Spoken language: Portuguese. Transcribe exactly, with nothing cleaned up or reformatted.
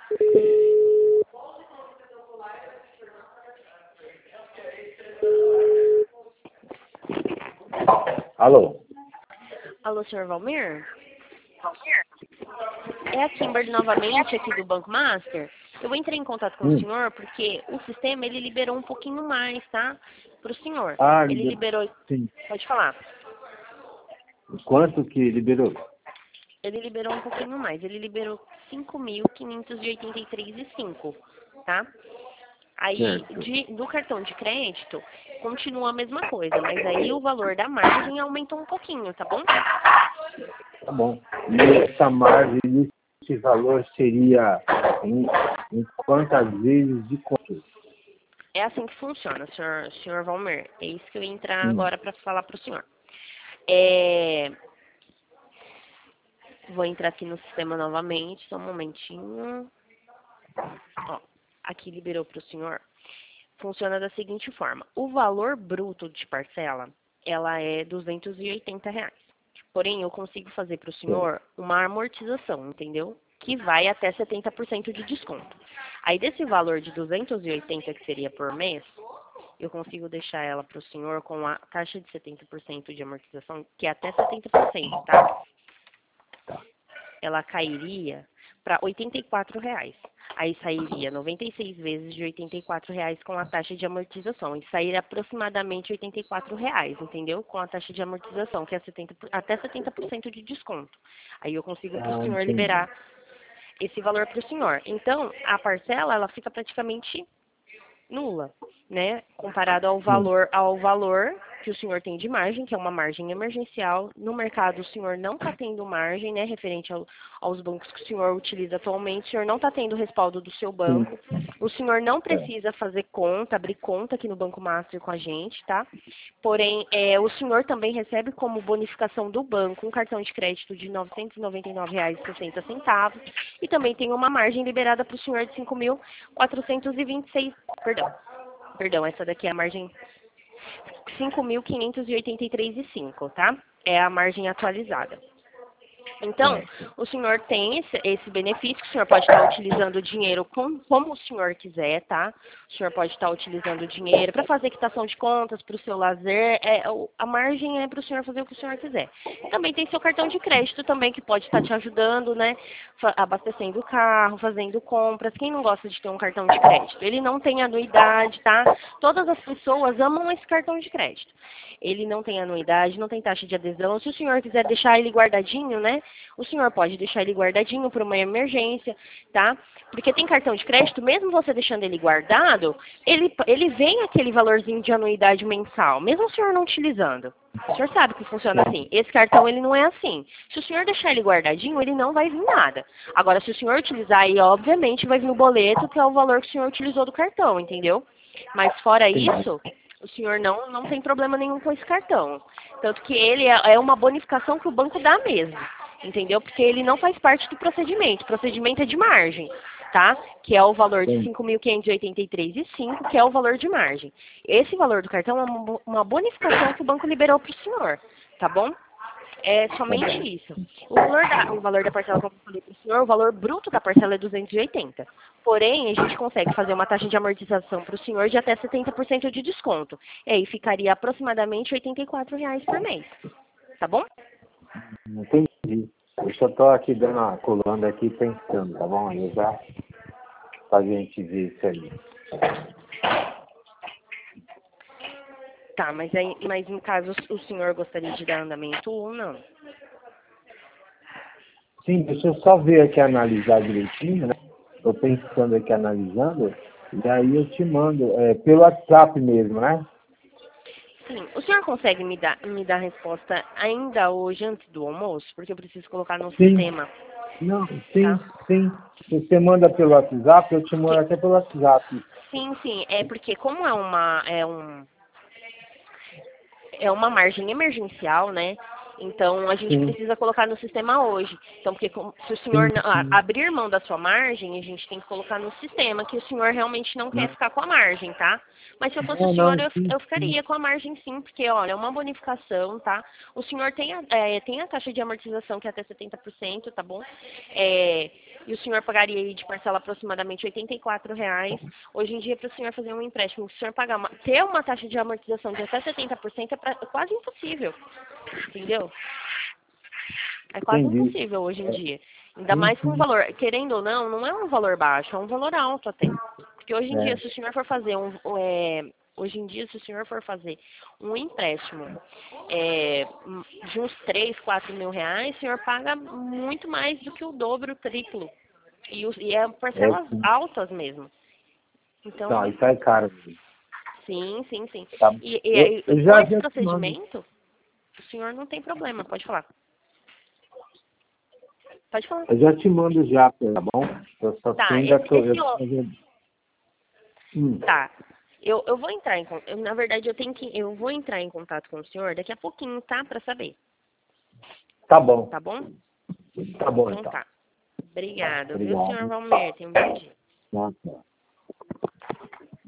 Alô? Alô, senhor Valmir? É a Kimberly novamente, aqui do Banco Master. Eu entrei em contato com Hum. o senhor porque o sistema, ele liberou um pouquinho mais, tá? Para o senhor. Ah, Ele liberou... sim. Pode falar. Quanto que liberou? Ele liberou um pouquinho mais. Ele liberou cinco mil quinhentos e oitenta e três reais e cinco centavos, tá? Aí, Certo. de, do cartão de crédito, continua a mesma coisa, mas aí o valor da margem aumentou um pouquinho, tá bom? Tá bom. E essa margem, esse valor seria em, em quantas vezes de quanto? É assim que funciona, senhor, senhor Valmir. É isso que eu ia entrar Hum. agora para falar para o senhor. É... Vou entrar aqui no sistema novamente, só um momentinho. Ó, aqui liberou para o senhor. Funciona da seguinte forma. O valor bruto de parcela, ela é duzentos e oitenta reais. Porém, eu consigo fazer para o senhor uma amortização, entendeu? Que vai até setenta por cento de desconto. Aí, desse valor de duzentos e oitenta que seria por mês, eu consigo deixar ela para o senhor com a taxa de setenta por cento de amortização, que é até setenta por cento, tá? Ela cairia para oitenta e quatro reais. Aí sairia noventa e seis vezes de oitenta e quatro reais com a taxa de amortização. E sairia aproximadamente oitenta e quatro reais, entendeu? Com a taxa de amortização, que é setenta, até setenta por cento de desconto. Aí eu consigo para o Ah, senhor entendi. liberar esse valor para o senhor. Então, a parcela, ela fica praticamente nula, né? Comparado ao Sim. valor, ao valor que o senhor tem de margem, que é uma margem emergencial. No mercado, o senhor não está tendo margem, né? Referente ao, aos bancos que o senhor utiliza atualmente. O senhor não está tendo respaldo do seu banco. O senhor não precisa fazer conta, abrir conta aqui no Banco Master com a gente, tá? Porém, é, o senhor também recebe como bonificação do banco um cartão de crédito de novecentos e noventa e nove reais e sessenta centavos e também tem uma margem liberada para o senhor de cinco mil quatrocentos e vinte e seis, perdão, perdão, essa daqui é a margem cinco mil quinhentos e oitenta e três reais e cinco centavos, tá? É a margem atualizada. Então, o senhor tem esse, esse benefício, que o senhor pode estar utilizando o dinheiro com, como o senhor quiser, tá? O senhor pode estar utilizando o dinheiro para fazer quitação de contas, para o seu lazer, é, o- a margem é para o senhor fazer o que o senhor quiser. Também tem seu cartão de crédito também, que pode estar te ajudando, né? Fa- Abastecendo o carro, fazendo compras. Quem não gosta de ter um cartão de crédito? Ele não tem anuidade, tá? Todas as pessoas amam esse cartão de crédito. Ele não tem anuidade, não tem taxa de adesão. Se o senhor quiser deixar ele guardadinho, né? O senhor pode deixar ele guardadinho para uma emergência, tá? Porque tem cartão de crédito, mesmo você deixando ele guardado, ele, ele vem aquele valorzinho de anuidade mensal, mesmo o senhor não utilizando. O senhor sabe que funciona assim. Esse cartão, ele não é assim. Se o senhor deixar ele guardadinho, ele não vai vir nada. Agora, se o senhor utilizar, aí, obviamente, vai vir o boleto, que é o valor que o senhor utilizou do cartão, entendeu? Mas fora isso, o senhor não, não tem problema nenhum com esse cartão. Tanto que ele é, é uma bonificação que o banco dá mesmo. Entendeu? Porque ele não faz parte do procedimento. O procedimento é de margem, tá? Que é o valor de Sim. cinco mil quinhentos e oitenta e três reais e cinco centavos, que é o valor de margem. Esse valor do cartão é uma bo- uma bonificação que o banco liberou para o senhor, tá bom? É somente isso. O valor da, o valor da parcela, como eu falei para o senhor, o valor bruto da parcela é duzentos e oitenta. Porém, a gente consegue fazer uma taxa de amortização para o senhor de até setenta por cento de desconto. E aí ficaria aproximadamente oitenta e quatro reais por mês. Tá bom? Entendi. Eu só estou aqui dando uma colando aqui pensando, tá bom? Aí já pra gente ver isso aí. Tá, mas, aí, mas no caso o senhor gostaria de dar andamento ou não? Sim, deixa eu só ver aqui, analisar direitinho, né? Estou pensando aqui, analisando, e aí eu te mando, é, pelo WhatsApp mesmo, né? Sim, o senhor consegue me dar, me dar a resposta ainda hoje, antes do almoço? Porque eu preciso colocar no Sim. sistema, Não, sim, tá? sim. Se você manda pelo WhatsApp, eu te mando Que- até pelo WhatsApp. sim, sim, é porque como é uma, é um, é uma margem emergencial, né? Então a gente Sim, precisa colocar no sistema hoje. Então, porque com- se o senhor sim, não- a- sim. abrir mão da sua margem, a gente tem que colocar no sistema que o senhor realmente não quer Não, ficar com a margem, tá? Mas se eu fosse o não, senhor, não, eu, sim, eu sim. ficaria com a margem sim, porque olha, é uma bonificação, tá? O senhor tem a, é, tem a taxa de amortização que é até setenta por cento, tá bom? É, e o senhor pagaria aí de parcela aproximadamente oitenta e quatro reais. Hoje em dia, para o senhor fazer um empréstimo, o senhor pagar uma, ter uma taxa de amortização de até setenta por cento é, pra, é quase impossível, entendeu? É quase Entendi. impossível hoje em dia. Ainda Sim, mais com um sim. valor, querendo ou não, não é um valor baixo, é um valor alto até. Porque hoje em É. dia, se o senhor for fazer um... É, hoje em dia, se o senhor for fazer um empréstimo é, de uns três, quatro mil reais, o senhor paga muito mais do que o dobro, o triplo. E, os, e é parcelas É, sim. altas mesmo. Então, Não, isso é caro. sim, sim, sim. Tá. E, e, Eu, e eu com já esse já te mando. procedimento, o senhor não tem problema, pode falar. Pode falar. Eu já te mando já, tá bom? Eu só Tá, ainda esse, tô. Eu esse tô ó, fazendo... hum, tá. Eu, eu vou entrar em con- eu, na verdade eu tenho que eu vou entrar em contato com o senhor daqui a pouquinho, tá? Pra saber, tá bom. tá bom? Tá bom Então então. tá. Tá, Obrigada, viu, senhor obrigado. Valmer? Tenha um bom dia. Tá, tá.